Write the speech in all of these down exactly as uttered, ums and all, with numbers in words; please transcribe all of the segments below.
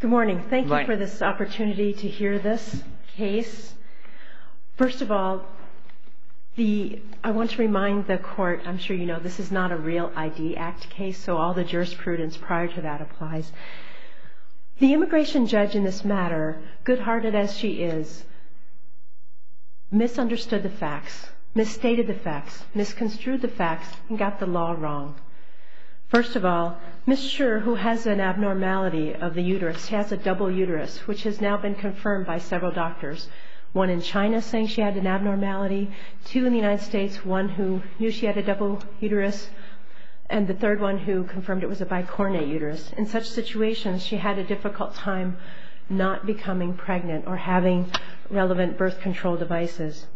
Good morning. Thank you for this opportunity to hear this case. First of all, the, I want to remind the court, I'm sure you know, this is not a real I D Act case, so all the jurisprudence prior to that applies. The immigration judge in this matter, good-hearted as she is, misunderstood the facts, misstated the facts, misconstrued the facts, and got the law wrong. First of all, Miz Sher, who has an abnormality of the uterus, has a double uterus, which has now been confirmed by several doctors. One in China saying she had an abnormality, two in the United States, one who knew she had a double uterus, and the third one who confirmed it was a bicornate uterus. In such situations, she had a difficult time not becoming pregnant or having relevant birth control devices.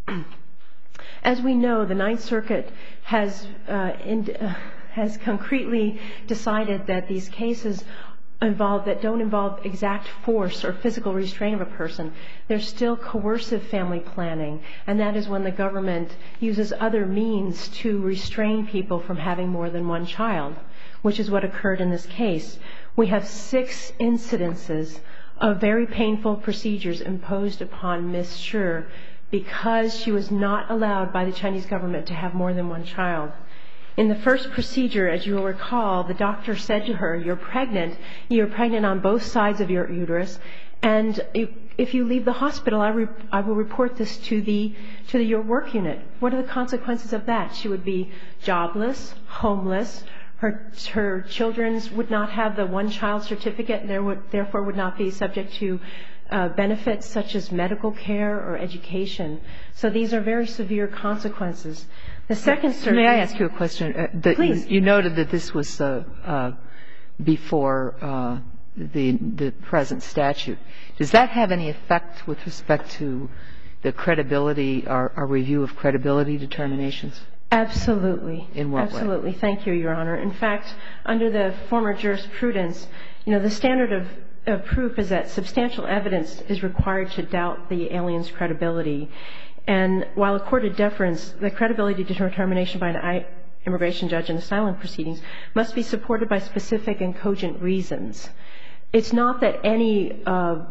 As we know, the Ninth Circuit has uh, in, uh, has concretely decided that these cases involve that don't involve exact force or physical restraint of a person. There's still coercive family planning, and that is when the government uses other means to restrain people from having more than one child, which is what occurred in this case. We have six incidences of very painful procedures imposed upon Miz Sher because she was not allowed by the Chinese government to have more than one child. In the first procedure, as you will recall, the doctor said to her, "You're pregnant. You're pregnant on both sides of your uterus, and if you leave the hospital, I, re- I will report this to the to the, your work unit." What are the consequences of that? She would be jobless, homeless. Her her children would not have the one-child certificate, and there would, therefore would not be subject to uh, benefits such as medical care or education. So these are very severe consequences. The second surgery. May I ask you a question? Uh, the, Please. You, you noted that this was uh, uh, before uh, the the present statute. Does that have any effect with respect to the credibility, our, our review of credibility determinations? Absolutely. In what way? Absolutely. Thank you, Your Honor. In fact, under the former jurisprudence, you know, the standard of, of proof is that substantial evidence is required to doubt the alien's credibility. And while accorded deference, the credibility determination by an immigration judge in asylum proceedings must be supported by specific and cogent reasons. It's not that any uh,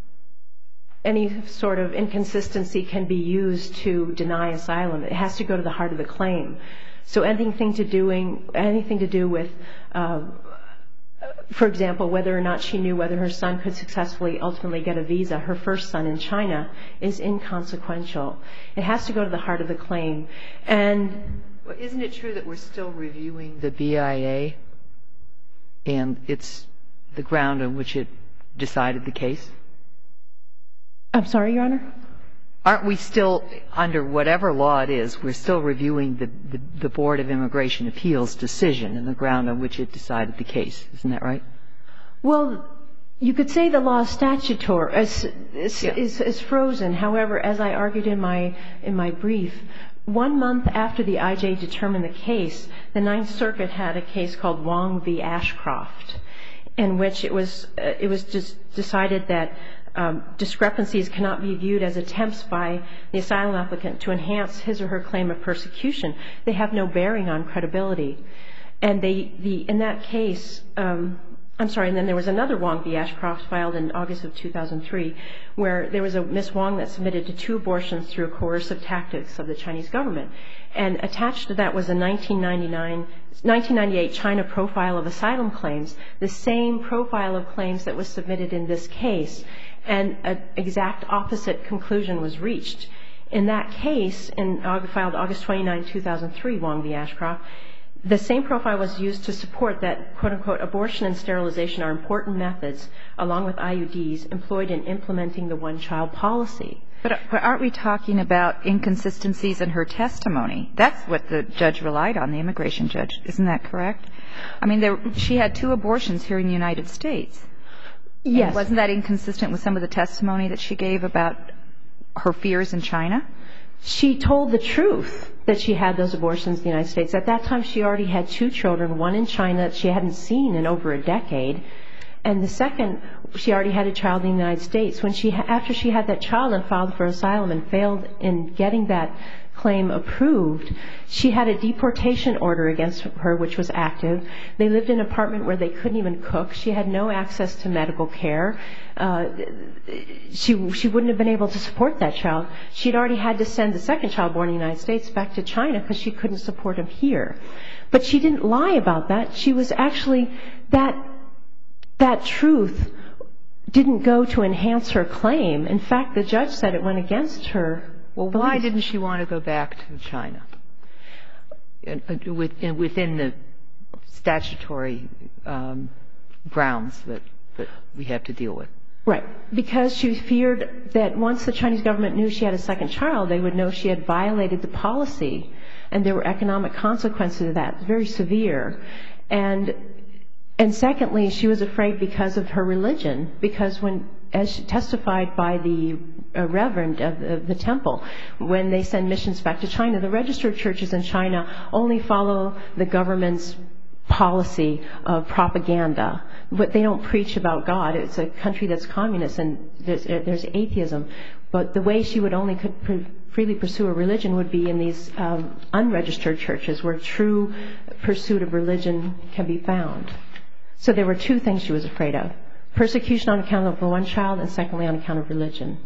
any sort of inconsistency can be used to deny asylum. It has to go to the heart of the claim. So anything to doing anything to do with, uh, for example, whether or not she knew whether her son could successfully ultimately get a visa, her first son in China, is inconsequential. It has to go to the heart of the claim. And well, isn't it true that we're still reviewing the B I A and it's the ground on which it decided the case? I'm sorry, Your Honor? Aren't we still, under whatever law it is, we're still reviewing the, the, the Board of Immigration Appeals decision and the ground on which it decided the case? Isn't that right? Well, you could say the law is statutory, is, is, yeah. is, is frozen. However, as I argued in my, in my brief, one month after the I J determined the case, the Ninth Circuit had a case called Wong v. Ashcroft, in which it was, uh, it was just decided that Um, discrepancies cannot be viewed as attempts by the asylum applicant to enhance his or her claim of persecution. They have no bearing on credibility. And they, the, in that case, um, I'm sorry, and then there was another Wong v. Ashcroft filed in August of two thousand three, where there was a Miss Wong that submitted to two abortions through coercive tactics of the Chinese government. And attached to that was a nineteen ninety-nine, nineteen ninety-eight China profile of asylum claims, the same profile of claims that was submitted in this case. And an exact opposite conclusion was reached. In that case, in, filed August twenty-ninth, two thousand three, Wong v. Ashcroft, the same profile was used to support that, quote-unquote, abortion and sterilization are important methods, along with I U Ds, employed in implementing the one-child policy. But, but aren't we talking about inconsistencies in her testimony? That's what the judge relied on, the immigration judge. Isn't that correct? I mean, there, she had two abortions here in the United States. Yes. And wasn't that inconsistent with some of the testimony that she gave about her fears in China? She told the truth that she had those abortions in the United States. At that time, she already had two children, one in China that she hadn't seen in over a decade, and the second, she already had a child in the United States. When she, after she had that child and filed for asylum and failed in getting that claim approved, she had a deportation order against her, which was active. They lived in an apartment where they couldn't even cook. She had no access to medical care. Uh, she she wouldn't have been able to support that child. She'd already had to send the second child born in the United States back to China because she couldn't support him here. But she didn't lie about that. She was actually, that that truth didn't go to enhance her claim. In fact, the judge said it went against her. Well, why didn't she want to go back to China within the statutory um, grounds that, that we have to deal with? Right. Because she feared that once the Chinese government knew she had a second child, they would know she had violated the policy, and there were economic consequences of that, very severe. And and secondly, she was afraid because of her religion, because when, as she testified by the uh, reverend of the, of the temple, when they send missions back to China, the registered churches in China only follow the government's policy of propaganda. But they don't preach about God. It's a country that's communist, and there's, there's atheism. But the way she would only could pre- freely pursue a religion would be in these um, unregistered churches where true pursuit of religion can be found. So there were two things she was afraid of: persecution on account of the one child, and secondly on account of religion.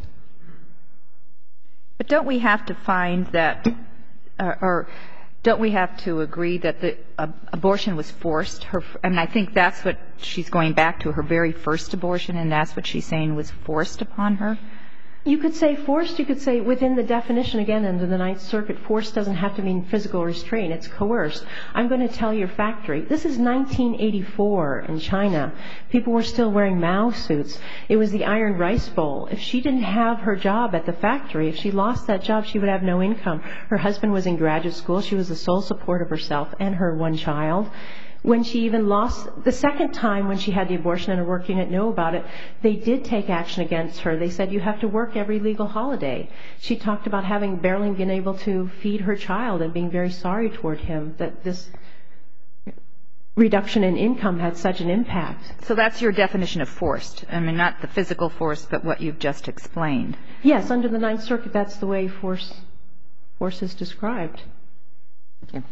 But don't we have to find that, uh, or don't we have to agree that the uh, abortion was forced? Her, I mean, I think that's what she's going back to, her very first abortion, and that's what she's saying was forced upon her? You could say forced. You could say within the definition, again, under the Ninth Circuit, forced doesn't have to mean physical restraint. It's coerced. I'm going to tell your factory. This is nineteen eighty-four in China. People were still wearing Mao suits. It was the Iron Rice Bowl. If she didn't have her job at the factory, if she lost that job, she would have no income. Her husband was in graduate school. She was the sole support of herself and her one child. When she even lost, the second time when she had the abortion and her work unit knew about it, they did take action against her. They said, you have to work every legal holiday. She talked about having barely been able to feed her child and being very sorry toward him that this reduction in income had such an impact. So that's your definition of forced. I mean, not the physical force, but what you've just explained. Yes, under the Ninth Circuit, that's the way force, force is described. Okay.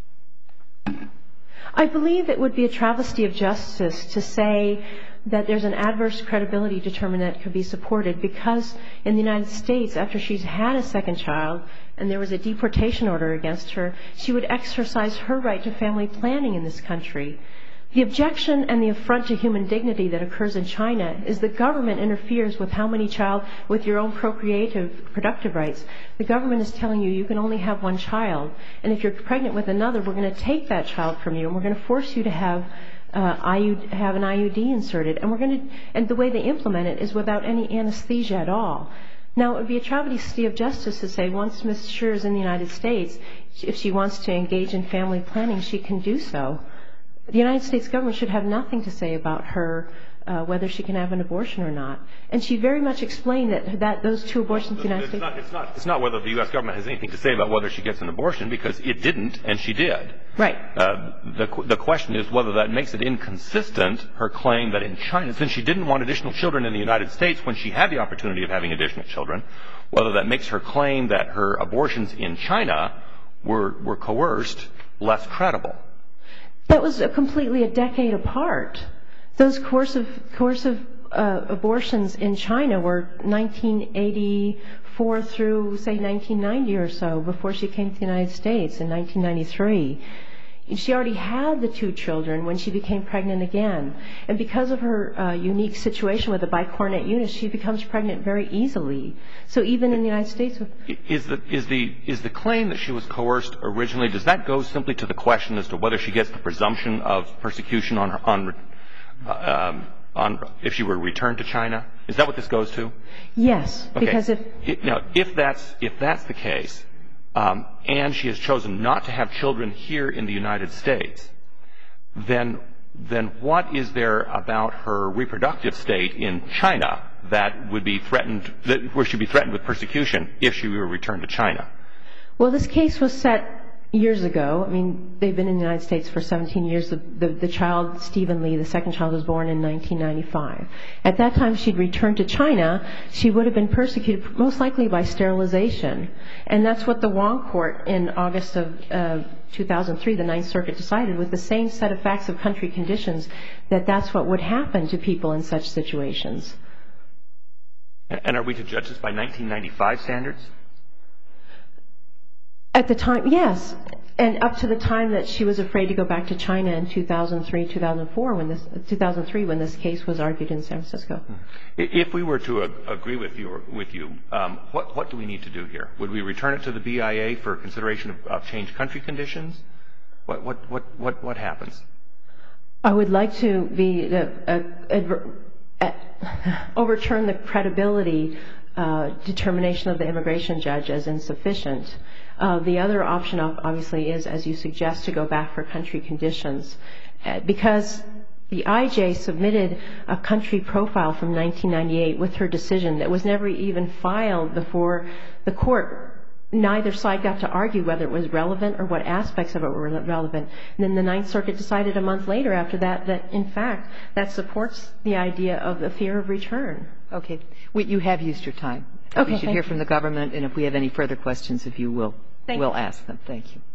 I believe it would be a travesty of justice to say that there's an adverse credibility determinant that could be supported because in the United States, after she's had a second child and there was a deportation order against her, she would exercise her right to family planning in this country. The objection and the affront to human dignity that occurs in China is the government interferes with how many child, with your own procreative, productive rights. The government is telling you you can only have one child, and if you're pregnant with another, we're going to take that child from you, and we're going to force you to have uh, I U D, have an I U D inserted, and we're going to, and the way they implement it is without any anesthesia at all. Now, it would be a travesty of justice to say once Miz Scher is in the United States, if she wants to engage in family planning, she can do so. The United States government should have nothing to say about her, uh, whether she can have an abortion or not. And she very much explained that, that those two abortions in the United it's States... Not, it's, not, it's not whether the U S government has anything to say about whether she gets an abortion, because it didn't, and she did. Right. Uh, the, the question is whether that makes it inconsistent, her claim that in China, since she didn't want additional children in the United States when she had the opportunity of having additional children, whether that makes her claim that her abortions in China were, were coerced less credible. That was a completely a decade apart. Those coercive, coercive uh, abortions in China were nineteen eighty-four through, say, nineteen ninety or so, before she came to the United States in nineteen ninety-three. She already had the two children when she became pregnant again. And because of her uh, unique situation with the bicornate uterus, she becomes pregnant very easily. So even in the United States... Is the, is the, is the claim that she was coerced originally, does that go simply to the question as to whether she gets the presumption of persecution on, her, on, uh, um, on if she were returned to China? Is that what this goes to? Yes, okay. Because if... It, now, if that's, if that's the case, Um, and she has chosen not to have children here in the United States, then then what is there about her reproductive state in China that would be threatened, that where she'd be threatened with persecution if she were returned to China? Well, this case was set years ago. I mean, they've been in the United States for seventeen years. The, the, the child, Stephen Lee, the second child, was born in nineteen ninety-five. At that time, she'd returned to China. She would have been persecuted most likely by sterilization. And that's what the Wong Court in August of uh, two thousand three, the Ninth Circuit, decided with the same set of facts of country conditions, that that's what would happen to people in such situations. And are we to judge this by nineteen ninety-five standards? At the time, yes. And up to the time that she was afraid to go back to China in two thousand three, two thousand four, when this, two thousand three, when this case was argued in San Francisco. If we were to ag- agree with you, with you um, what, what do we need to do here? Would we return it to the B I A for consideration of, of changed country conditions? What, what, what, what, what happens? I would like to be uh, uh, adver- uh, overturn the credibility uh, determination of the immigration judge as insufficient. Uh, the other option, obviously, is, as you suggest, to go back for country conditions. Uh, because the I J submitted a country profile from nineteen ninety-eight with her decision that was never even filed before the court. Neither side got to argue whether it was relevant or what aspects of it were relevant. And then the Ninth Circuit decided a month later after that that, in fact, that supports the idea of the fear of return. Okay. We, you have used your time. Okay, we should thank hear you. from the government, and if we have any further questions, if you will, Thank we'll you. ask them. Thank you.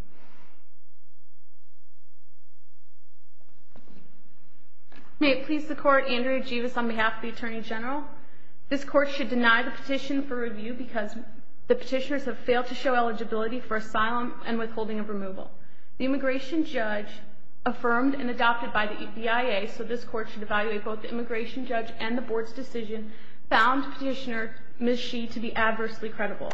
May it please the Court, Andrea Jeeves on behalf of the Attorney General. This Court should deny the petition for review because the petitioners have failed to show eligibility for asylum and withholding of removal. The immigration judge, affirmed and adopted by the B I A, so this Court should evaluate both the immigration judge and the Board's decision, found petitioner Miz Shi to be adversely credible.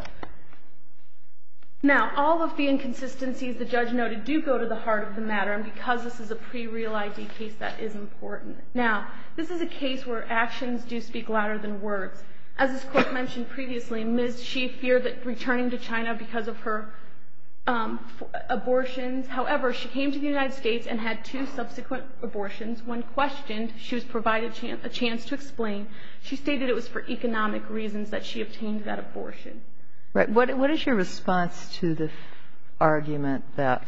Now, all of the inconsistencies the judge noted do go to the heart of the matter, and because this is a pre-Real I D case, that is important. Now, this is a case where actions do speak louder than words. As this Court mentioned previously, Miz Shi feared that returning to China because of her um, abortions. However, she came to the United States and had two subsequent abortions. When questioned, she was provided chan- a chance to explain. She stated it was for economic reasons that she obtained that abortion. Right. What, what is your response to the argument that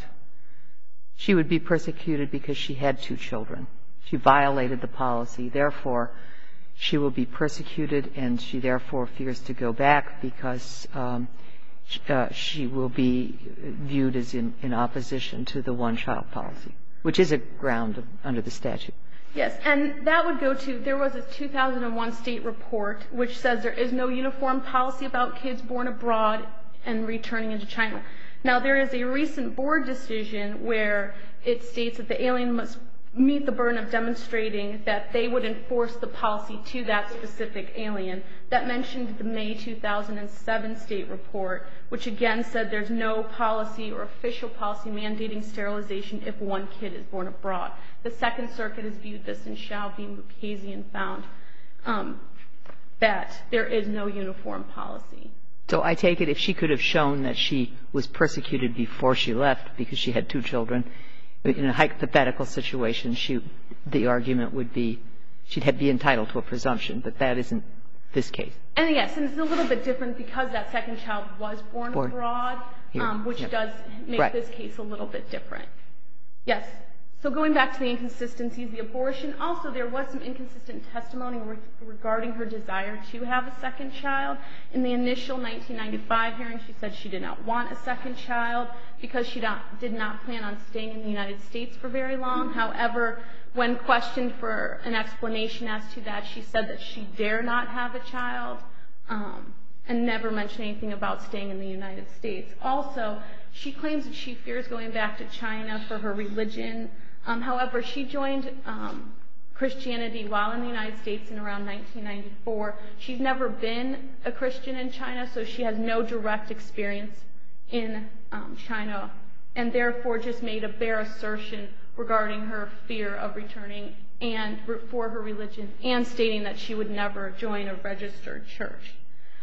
she would be persecuted because she had two children? She violated the policy. Therefore, she will be persecuted, and she therefore fears to go back because um, uh, she will be viewed as in, in opposition to the one-child policy, which is a ground of, under the statute. Yes, and that would go to, there was a two thousand one state report which says there is no uniform policy about kids born abroad and returning into China. Now, there is a recent board decision where it states that the alien must meet the burden of demonstrating that they would enforce the policy to that specific alien. That mentioned the May two thousand seven state report, which again said there's no policy or official policy mandating sterilization if one kid is born abroad. The Second Circuit has viewed this in Xiao v. Mukasey and found um, that there is no uniform policy. So I take it if she could have shown that she was persecuted before she left because she had two children, in a hypothetical situation, she, the argument would be she'd have, be entitled to a presumption, but that isn't this case. And yes, and it's a little bit different because that second child was born, born. abroad, um, which yep. does make right. this case a little bit different. Yes. So going back to the inconsistencies, the abortion, also there was some inconsistent testimony re- regarding her desire to have a second child. In the initial nineteen ninety-five hearing, she said she did not want a second child because she not, did not plan on staying in the United States for very long. Mm-hmm. However, when questioned for an explanation as to that, she said that she dare not have a child um, and never mentioned anything about staying in the United States. Also, she claims that she fears going back to China for her religion. Um, however, she joined um, Christianity while in the United States in around nineteen ninety-four. She's never been a Christian in China, so she has no direct experience in um, China, and therefore just made a bare assertion regarding her fear of returning and for her religion, and stating that she would never join a registered church.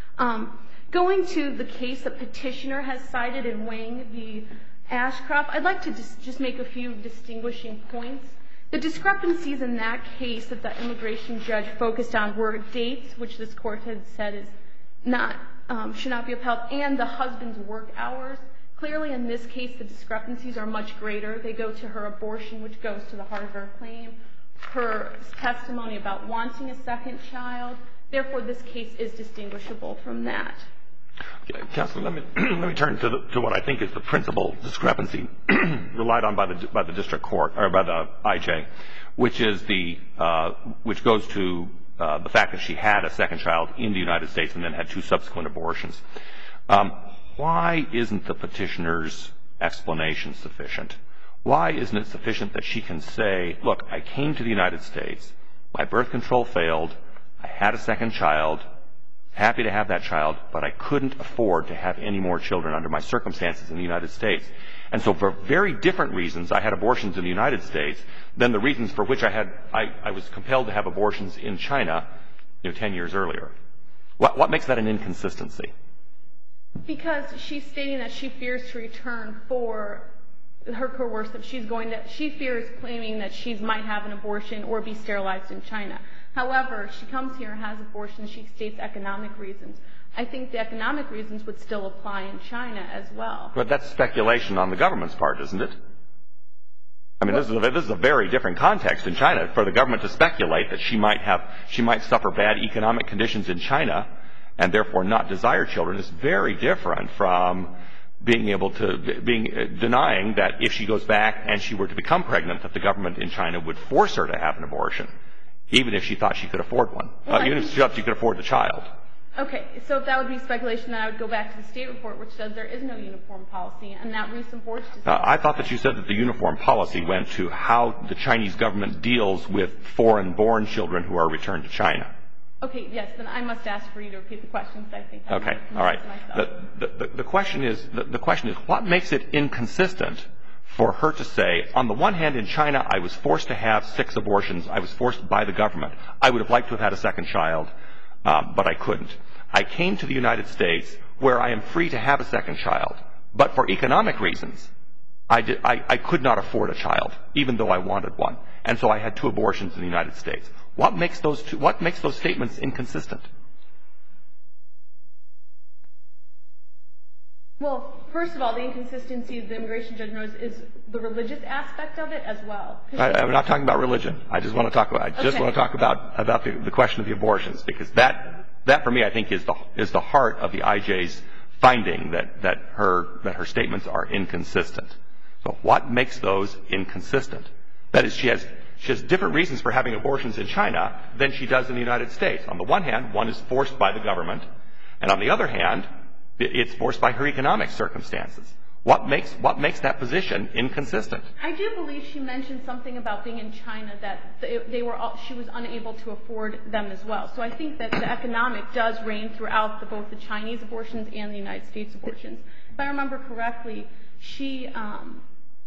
Um, going to the case that petitioner has cited in Wang v. Ashcroft, I'd like to just, just make a few distinguishing points. The discrepancies in that case that the immigration judge focused on were dates, which this court had said is not um, should not be upheld, and the husband's work hours. Clearly, in this case, the discrepancies are much greater. They go to her abortion, which goes to the heart of her claim, her testimony about wanting a second child. Therefore, this case is distinguishable from that. Okay, Counselor, let me let me turn to the, to what I think is the principal discrepancy relied on by the by the district court or by the I J, which is the uh, which goes to uh, the fact that she had a second child in the United States and then had two subsequent abortions. Um, why isn't the petitioner's explanation sufficient? Why isn't it sufficient that she can say, look, I came to the United States, my birth control failed, I had a second child, happy to have that child, but I couldn't afford to have any more children under my circumstances in the United States. And so for very different reasons, I had abortions in the United States than the reasons for which I had I, I was compelled to have abortions in China, you know, ten years earlier. What, what makes that an inconsistency? Because she's stating that she fears to return for her coercive. She's going to, she fears claiming that she might have an abortion or be sterilized in China. However, she comes here and has abortions. She states economic reasons. I think the economic reasons would still apply in China as well. But that's speculation on the government's part, isn't it? I mean, this is a, this is a very different context in China. For the government to speculate that she might have, she might suffer bad economic conditions in China and therefore not desire children is very different from being able to, being, uh, denying that if she goes back and she were to become pregnant, that the government in China would force her to have an abortion, even if she thought she could afford one, well, uh, even if she thought she could afford the child. Okay, so if that would be speculation, then I would go back to the state report, which says there is no uniform policy, and that recent board's decision. Uh, I thought that you said that the uniform policy went to how the Chinese government deals with foreign-born children who are returned to China. Okay, yes, then I must ask for you to repeat the question, because I think I Okay, all right. The, the, the question is, the, the question is, what makes it inconsistent for her to say, on the one hand, in China, I was forced to have six abortions. I was forced by the government. I would have liked to have had a second child, um, but I couldn't. I came to the United States where I am free to have a second child, but for economic reasons, I, did, I, I could not afford a child, even though I wanted one. And so I had two abortions in the United States. What makes those two, what makes those statements inconsistent? Well, first of all, the inconsistency of the immigration judge knows is the religious aspect of it as well. I, I'm not talking about religion. I just want to talk about. I just okay. want to talk about about the, the question of the abortions, because that that for me, I think, is the is the heart of the I J's finding that that her that her statements are inconsistent. So, what makes those inconsistent? That is, she has she has different reasons for having abortions in China than she does in the United States. On the one hand, one is forced by the government, and on the other hand, it's forced by her economic circumstances. What makes what makes that position inconsistent? I do believe she mentioned something about being in China that they, they were all, she was unable to afford them as well. So I think that the economic does reign throughout the, both the Chinese abortions and the United States abortions. If I remember correctly, she um,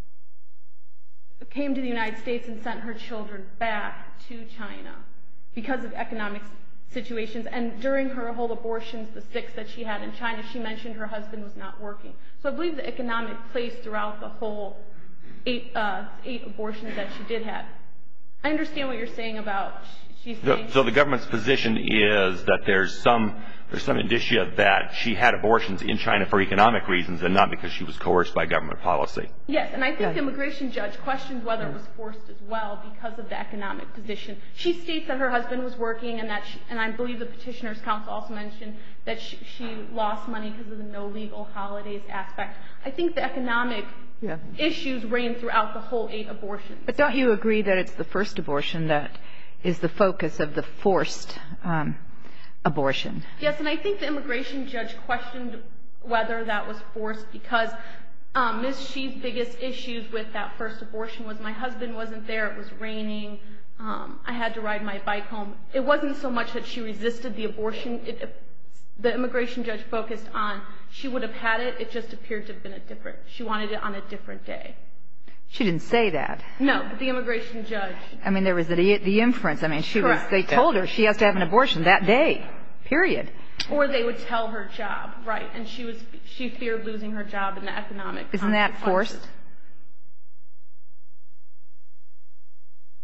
came to the United States and sent her children back to China because of economic situations. And during her whole abortions, the six that she had in China, she mentioned her husband was not working. So I believe the economic plays throughout the whole eight, uh, eight abortions that she did have. I understand what you're saying about she's saying. So, so the government's position is that there's some there's some indicia that she had abortions in China for economic reasons and not because she was coerced by government policy. Yes, and I think the immigration judge questioned whether it was forced as well because of the economic position. She states that her husband was working, and that, she, and I believe the petitioner's counsel also mentioned that she, she lost money because of the no legal holidays aspect. I think the economic yeah. issues reign throughout the whole eight abortions. But don't you agree that it's the first abortion that is the focus of the forced um, abortion? Yes, and I think the immigration judge questioned whether that was forced because um, Miz Shee's biggest issues with that first abortion was my husband wasn't there, it was raining, um, I had to ride my bike home. It wasn't so much that she resisted the abortion. It, the immigration judge focused on she would have had it, it just appeared to have been a different, she wanted it on a different day. She didn't say that. No, but the immigration judge. I mean, there was the, the inference. I mean, she Correct. was, they told her she has to have an abortion that day, period. Or they would tell her job, right, and she was, she feared losing her job in the economic Isn't that forced?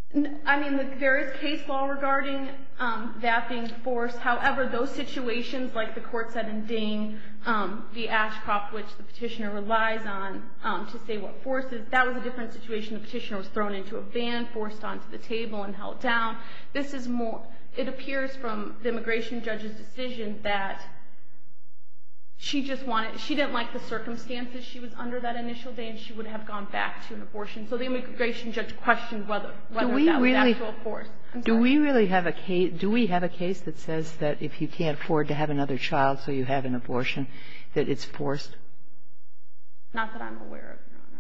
I mean, there is case law regarding um, that being forced. However, those situations, like the court said in Ding, um, the Ashcroft, which the petitioner relies on um, to say what force is, that was a different situation. The petitioner was thrown into a van, forced onto the table, and held down. This is more, it appears from the immigration judge's decision that she just wanted, she didn't like the circumstances she was under that initial day, and she would have gone back to an abortion. So the immigration judge questioned whether, whether that was really, actual force. I'm do sorry. we really have a case, do we have a case that says that if you can't afford to have another child so you have an abortion, that it's forced? Not that I'm aware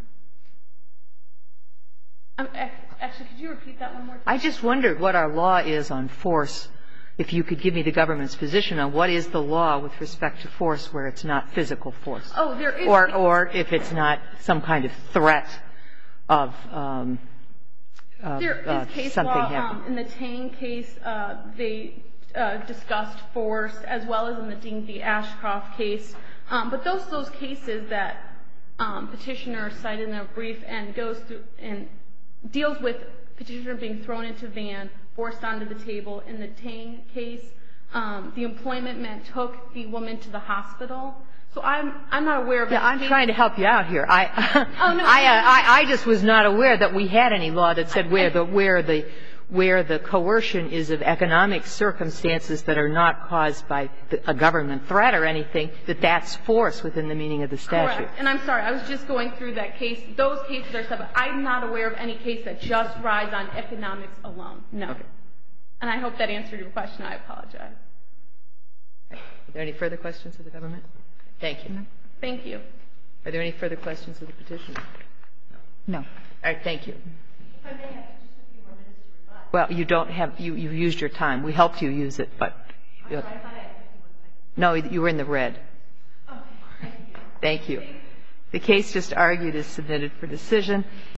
of, Your Honor. Um, actually, could you repeat that one more time? I just wondered what our law is on force. If you could give me the government's position on what is the law with respect to force where it's not physical force. Oh, there is. Or, or if it's not some kind of threat of, um, of there is uh, case something law. happening. Um, in the Tang case, uh, they uh, discussed force, as well as in the Ding v. Ashcroft case. Um, but those those cases that um, petitioner cited in their brief and goes through and deals with petitioner being thrown into van, forced onto the table. In the Tang case, um, the employment man took the woman to the hospital. So I'm I'm not aware of. Yeah, I'm case. trying to help you out here. I oh, no, I, uh, I I just was not aware that we had any law that said where the where the where the coercion is of economic circumstances that are not caused by a government threat or anything, that that's force within the meaning of the statute. Correct. And I'm sorry, I was just going through that case. Those cases are separate. I'm not aware of any case that just rides on economics alone. No. Okay. And I hope that answered your question. I apologize. Are there any further questions of the government? Thank you. Thank you. Are there any further questions of the petitioner? No. All right. Thank you. If I may have just a few more minutes to rebut. Well, you don't have you you've used your time. We helped you use it, but I'm sorry, I thought I had fifty-one seconds. no, you were in the red. Okay. Thank you. Thank you. The case just argued is submitted for decision.